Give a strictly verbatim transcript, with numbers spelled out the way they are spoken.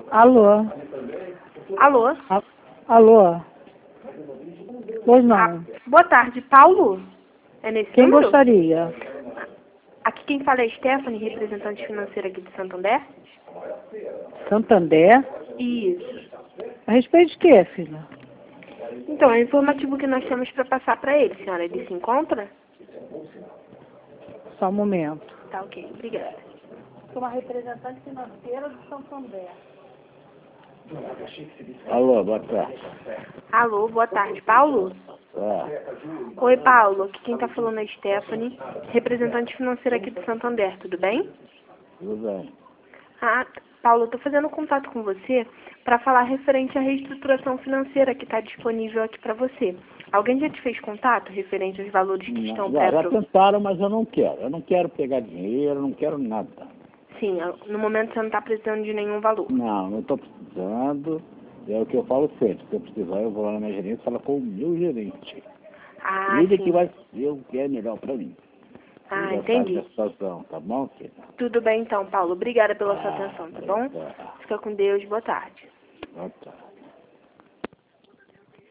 Alô? Alô? A- Alô? Pois não. Ah, boa tarde, Paulo? É nesse Quem número? gostaria? Aqui quem fala é Stephanie, representante financeira aqui de Santander. Santander? Isso. A respeito de quê, filha? Então, é o informativo que nós temos para passar para ele, senhora. Ele se encontra? Só um momento. Tá, ok. Obrigada. Sou uma representante financeira do Santander. Alô, boa tarde. Alô, boa tarde, Paulo? É, Oi, Paulo. Aqui quem tá falando é Stephanie, representante financeira aqui de Santander. Tudo bem? tudo bem. Ah, Paulo, eu tô fazendo contato com você para falar referente à reestruturação financeira que está disponível aqui para você. Alguém já te fez contato referente aos valores que estão Não, já, já pré-aprovados? tentaram, mas eu não quero. Eu não quero pegar dinheiro, eu não quero nada. Sim, no momento você não está precisando de nenhum valor. Não, não estou precisando. É o que eu falo sempre. Se eu precisar, eu vou lá na minha gerência e falo com o meu gerente. Ah, Ele sim. que vai ver o que é melhor para mim. Ah, Ele já entendi. sabe da situação, tá bom, filha? Tudo bem então, Paulo. Obrigada pela sua Ah, atenção, tá bom? tá. Fica com Deus. Boa tarde. Boa tarde.